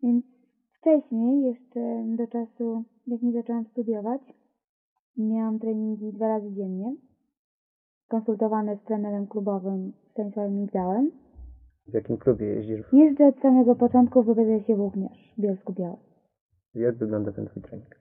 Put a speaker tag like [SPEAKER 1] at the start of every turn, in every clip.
[SPEAKER 1] Więc wcześniej, jeszcze do czasu, jak nie zaczęłam studiować, miałam treningi 2 razy dziennie, konsultowane z trenerem klubowym Stanisławem Migdałem.
[SPEAKER 2] W jakim klubie jeździsz?
[SPEAKER 1] Jeżdżę od samego początku w WBZS-ie Włókniarz w Bielsku-Białej.
[SPEAKER 2] Jak wygląda ten twój trening?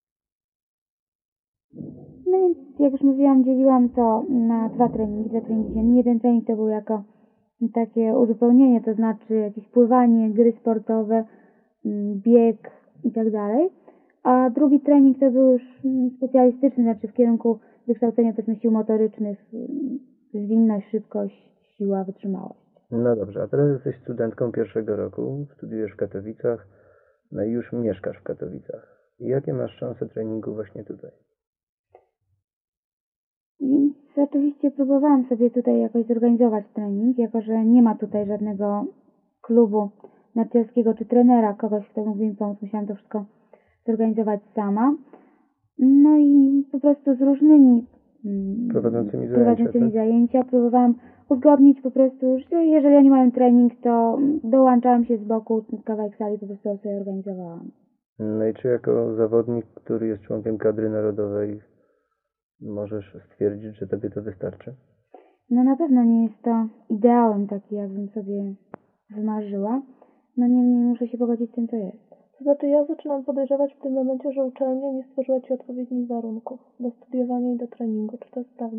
[SPEAKER 1] No więc, jak już mówiłam, dzieliłam to na 2 treningi dziennie. Jeden trening to był jako takie uzupełnienie, to znaczy jakieś pływanie, gry sportowe, bieg i tak dalej. A drugi trening to był już specjalistyczny, znaczy w kierunku wykształcenia powiedzmy sił motorycznych, zwinność, szybkość, siła, wytrzymałość.
[SPEAKER 2] No dobrze, a teraz jesteś studentką pierwszego roku, studiujesz w Katowicach, no i już mieszkasz w Katowicach. I jakie masz szanse treningu właśnie tutaj?
[SPEAKER 1] Więc oczywiście próbowałam sobie tutaj jakoś zorganizować trening, jako że nie ma tutaj żadnego klubu narciarskiego czy trenera, kogoś, kto mógłby mi pomóc. Musiałam to wszystko zorganizować sama. No i po prostu z różnymi prowadzącymi zajęcia próbowałam uzgodnić po prostu, że jeżeli oni mają trening, to dołączałam się z boku, kawałek sali po prostu sobie organizowałam.
[SPEAKER 2] No i czy jako zawodnik, który jest członkiem kadry narodowej, możesz stwierdzić, że tobie to wystarczy?
[SPEAKER 1] No na pewno nie jest to ideałem taki, jakbym sobie wymarzyła. No niemniej muszę się pogodzić z tym, co jest.
[SPEAKER 3] To znaczy ja zaczynam podejrzewać w tym momencie, że uczelnia nie stworzyła Ci odpowiednich warunków do studiowania i do treningu. Czy to jest prawda?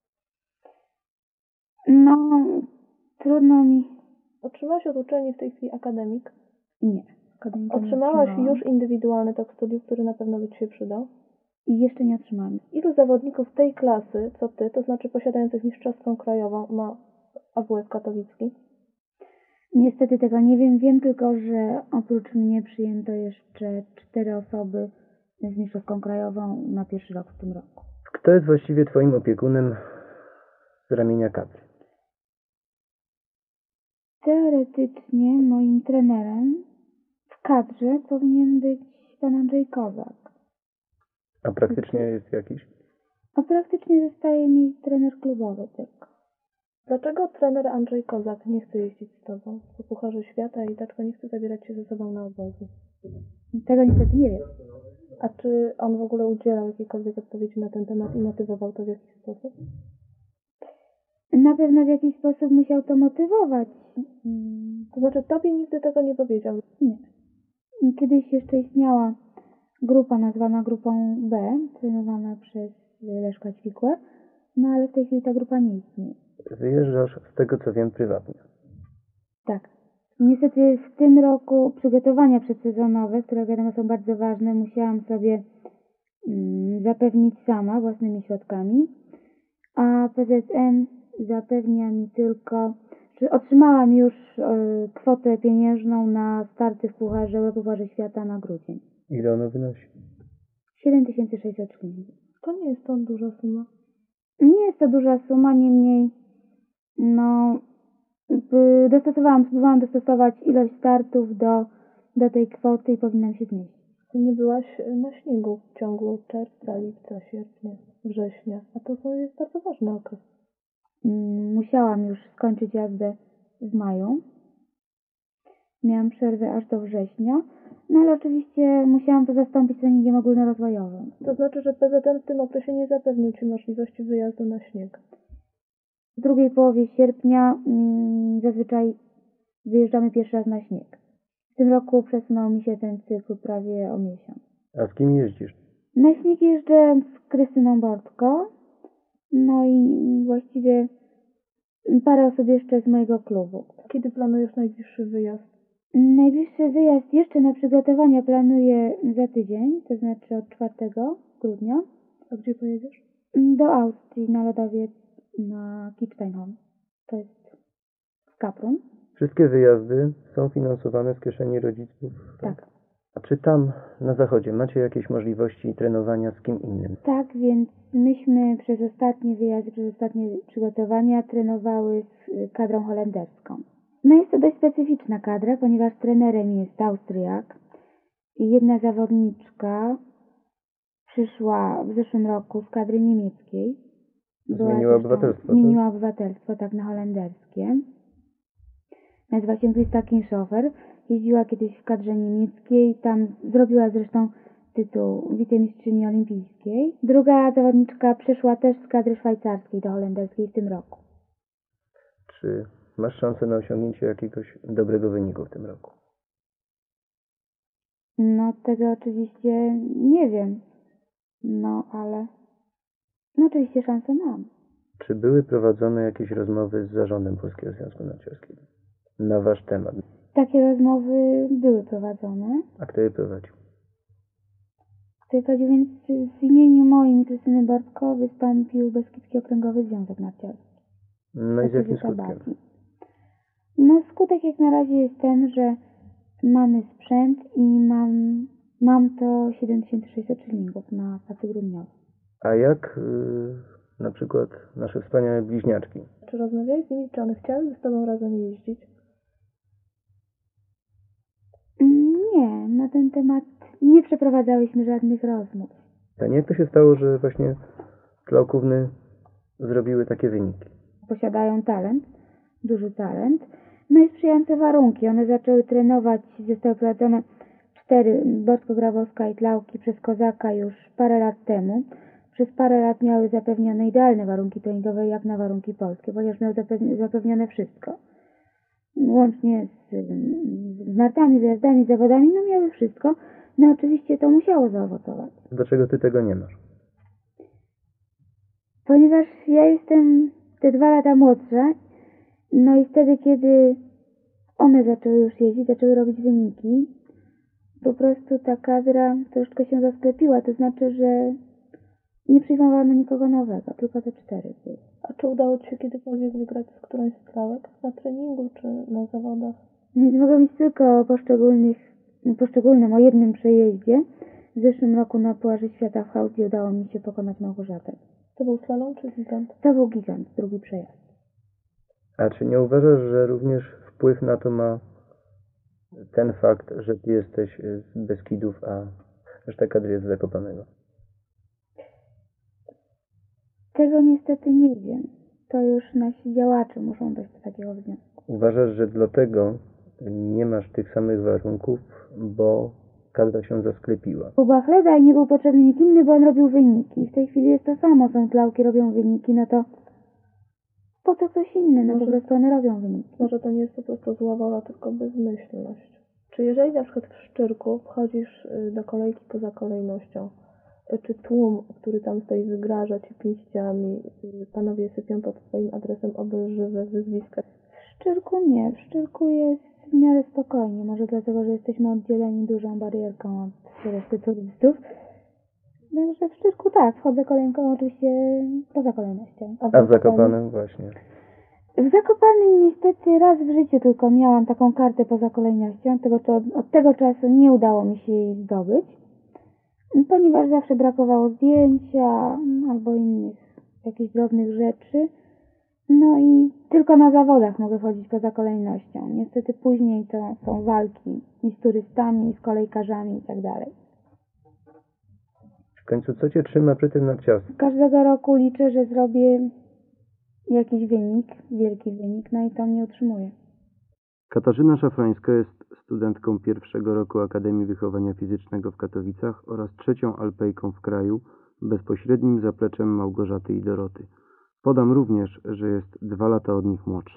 [SPEAKER 1] No, trudno mi.
[SPEAKER 3] Otrzymałaś od uczelni w tej chwili akademik?
[SPEAKER 1] Nie.
[SPEAKER 3] Otrzymałaś już indywidualny tok studiów, który na pewno by Ci się przydał?
[SPEAKER 1] I jeszcze nie otrzymałam.
[SPEAKER 3] Ilu zawodników tej klasy, co Ty, to znaczy posiadających mistrzowską krajową, ma AWF katowicki?
[SPEAKER 1] Niestety tego nie wiem. Wiem tylko, że oprócz mnie przyjęto jeszcze 4 osoby z mistrzowską krajową na pierwszy rok w tym roku.
[SPEAKER 2] Kto jest właściwie Twoim opiekunem z ramienia kadry?
[SPEAKER 1] Teoretycznie moim trenerem w kadrze powinien być pan Andrzej Kozak.
[SPEAKER 2] A praktycznie jest jakiś?
[SPEAKER 1] A praktycznie zostaje mi trener klubowy tylko.
[SPEAKER 3] Dlaczego trener Andrzej Kozak nie chce jeździć z Tobą po Pucharze Świata i dlaczego nie chce zabierać się ze sobą na obozy?
[SPEAKER 1] Tego niestety nie wiem.
[SPEAKER 3] A czy on w ogóle udzielał jakiejkolwiek odpowiedzi na ten temat i motywował to w jakiś sposób?
[SPEAKER 1] Na pewno w jakiś sposób musiał to motywować.
[SPEAKER 3] To znaczy Tobie nigdy tego nie powiedział?
[SPEAKER 1] Nie. Kiedyś jeszcze istniała grupa nazwana grupą B, trenowana przez Leszka Ćwikłę, no ale w tej chwili ta grupa nie istnieje.
[SPEAKER 2] Wyjeżdżasz, z tego co wiem, prywatnie.
[SPEAKER 1] Tak. Niestety w tym roku przygotowania przedsezonowe, które wiadomo są bardzo ważne, musiałam sobie zapewnić sama własnymi środkami, a PZN zapewnia mi tylko, że otrzymałam już kwotę pieniężną na starty w Pucharze Świata na grudzień.
[SPEAKER 2] Ile ono wynosi?
[SPEAKER 1] 7600 szylingów.
[SPEAKER 3] To nie jest to duża suma.
[SPEAKER 1] Nie jest to duża suma, niemniej próbowałam dostosować ilość startów do tej kwoty i powinnam się zmieścić.
[SPEAKER 3] Ty nie byłaś na śniegu w ciągu czerwca, lipca, sierpnia, września, a to jest bardzo ważny okres.
[SPEAKER 1] Musiałam już skończyć jazdę w maju. Miałam przerwę aż do września, no ale oczywiście musiałam to zastąpić treningiem ogólnorozwojowym.
[SPEAKER 3] To znaczy, że PZN w tym okresie nie zapewnił Ci możliwości wyjazdu na śnieg.
[SPEAKER 1] W drugiej połowie sierpnia zazwyczaj wyjeżdżamy pierwszy raz na śnieg. W tym roku przesunął mi się ten cykl prawie o miesiąc.
[SPEAKER 2] A z kim jeździsz?
[SPEAKER 1] Na śnieg jeżdżę z Krystyną Bortko, no i właściwie parę osób jeszcze z mojego klubu.
[SPEAKER 3] Kiedy planujesz najbliższy wyjazd?
[SPEAKER 1] Najbliższy wyjazd jeszcze na przygotowania planuję za tydzień, to znaczy od 4 grudnia.
[SPEAKER 3] A gdzie pojedziesz?
[SPEAKER 1] Do Austrii, na lodowiec, na Kitzsteinhorn. To jest w Kaprun.
[SPEAKER 2] Wszystkie wyjazdy są finansowane z kieszeni rodziców?
[SPEAKER 1] Tak.
[SPEAKER 2] A czy tam na zachodzie macie jakieś możliwości trenowania z kim innym?
[SPEAKER 1] Tak, więc myśmy przez ostatnie wyjazdy, przez ostatnie przygotowania trenowały z kadrą holenderską. No jest to dość specyficzna kadra, ponieważ trenerem jest Austriak. Jedna zawodniczka przyszła w zeszłym roku z kadry niemieckiej.
[SPEAKER 2] Zmieniła obywatelstwo.
[SPEAKER 1] Zmieniła obywatelstwo, tak, na holenderskie. Nazywa się Christa Kinshofer. jeździła kiedyś w kadrze niemieckiej, tam zrobiła zresztą tytuł wicemistrzyni olimpijskiej. Druga zawodniczka przeszła też z kadry szwajcarskiej do holenderskiej w tym roku.
[SPEAKER 2] Czy masz szansę na osiągnięcie jakiegoś dobrego wyniku w tym roku?
[SPEAKER 1] No tego oczywiście nie wiem, ale oczywiście szansę mam.
[SPEAKER 2] Czy były prowadzone jakieś rozmowy z zarządem Polskiego Związku Narciarskiego na wasz temat?
[SPEAKER 1] Takie rozmowy były prowadzone.
[SPEAKER 2] A kto je prowadził?
[SPEAKER 1] Więc w imieniu moim Krystyny Bortko wystąpił Beskidzki Okręgowy Związek Narciarski.
[SPEAKER 2] No i z jakim skutkiem?
[SPEAKER 1] No skutek jak na razie jest ten, że mamy sprzęt i mam to 7600 szylingów na pasy grudniowe.
[SPEAKER 2] A jak na przykład nasze wspaniałe bliźniaczki?
[SPEAKER 3] Czy rozmawiałeś z nimi, czy one chciały z tobą razem jeździć?
[SPEAKER 1] Nie, na ten temat nie przeprowadzałyśmy żadnych rozmów.
[SPEAKER 2] A jak to się stało, że właśnie Klauków-ny zrobiły takie wyniki?
[SPEAKER 1] Posiadają talent, duży talent, no i sprzyjające warunki. One zaczęły trenować, zostały prowadzone 4 Bortko-Grabowska i Klauki przez Kozaka już parę lat temu. Przez parę lat miały zapewnione idealne warunki treningowe jak na warunki polskie, ponieważ miały zapewnione wszystko. Łącznie z nartami, wyjazdami, zawodami, miały wszystko. No oczywiście to musiało zaowocować.
[SPEAKER 2] Dlaczego ty tego nie masz?
[SPEAKER 1] Ponieważ ja jestem te 2 lata młodsza, no i wtedy, kiedy one zaczęły już jeździć, zaczęły robić wyniki, po prostu ta kadra troszkę się zasklepiła, to znaczy, że nie przyjmowano nikogo nowego, tylko te 4 były.
[SPEAKER 3] A czy udało ci się kiedykolwiek wygrać z którąś z Klauek? Na treningu czy na zawodach?
[SPEAKER 1] Więc mogę mówić tylko o poszczególnym, o jednym przejeździe. W zeszłym roku na Pucharze Świata w Chausii udało mi się pokonać Małgorzatę.
[SPEAKER 3] To był slalom czy gigant?
[SPEAKER 1] To był gigant, drugi przejazd.
[SPEAKER 2] A czy nie uważasz, że również wpływ na to ma ten fakt, że ty jesteś z Beskidów, a reszta kadry jest z Zakopanego?
[SPEAKER 1] Tego niestety nie wiem. To już nasi działacze muszą dojść do takiego wniosku.
[SPEAKER 2] Uważasz, że dlatego nie masz tych samych warunków, bo kadra się zasklepiła?
[SPEAKER 1] U Bachleda i nie był potrzebny nikt inny, bo on robił wyniki. W tej chwili jest to samo, są Klauki, robią wyniki, no to po co ktoś inny? Po prostu one robią wyniki.
[SPEAKER 3] Może to nie jest po prostu zła wola, tylko bezmyślność. Czy jeżeli na przykład w Szczyrku wchodzisz do kolejki poza kolejnością, czy tłum, który tam stoi, wygraża ci pięściami, panowie sypią pod twoim adresem obelżywe wyzwiska?
[SPEAKER 1] W Szczyrku nie. W Szczyrku jest w miarę spokojnie. Może dlatego, że jesteśmy oddzieleni dużą barierką od reszty turystów. Także w Szczyrku tak, wchodzę kolejką oczywiście poza kolejnością.
[SPEAKER 2] A w Zakopanem właśnie.
[SPEAKER 1] W Zakopanem niestety raz w życiu tylko miałam taką kartę poza kolejnością. Od tego czasu nie udało mi się jej zdobyć, ponieważ zawsze brakowało zdjęcia albo innych jakichś drobnych rzeczy. No i tylko na zawodach mogę chodzić poza kolejnością. Niestety później to są walki i z turystami, i z kolejkarzami i tak dalej.
[SPEAKER 2] W końcu co cię trzyma przy tym narciarstwie?
[SPEAKER 1] Każdego roku liczę, że zrobię jakiś wynik, wielki wynik, no i to mnie utrzymuje.
[SPEAKER 2] Katarzyna Szafrańska jest studentką 1. roku Akademii Wychowania Fizycznego w Katowicach oraz 3. alpejką w kraju, bezpośrednim zapleczem Małgorzaty i Doroty. Podam również, że jest 2 lata od nich młodsza.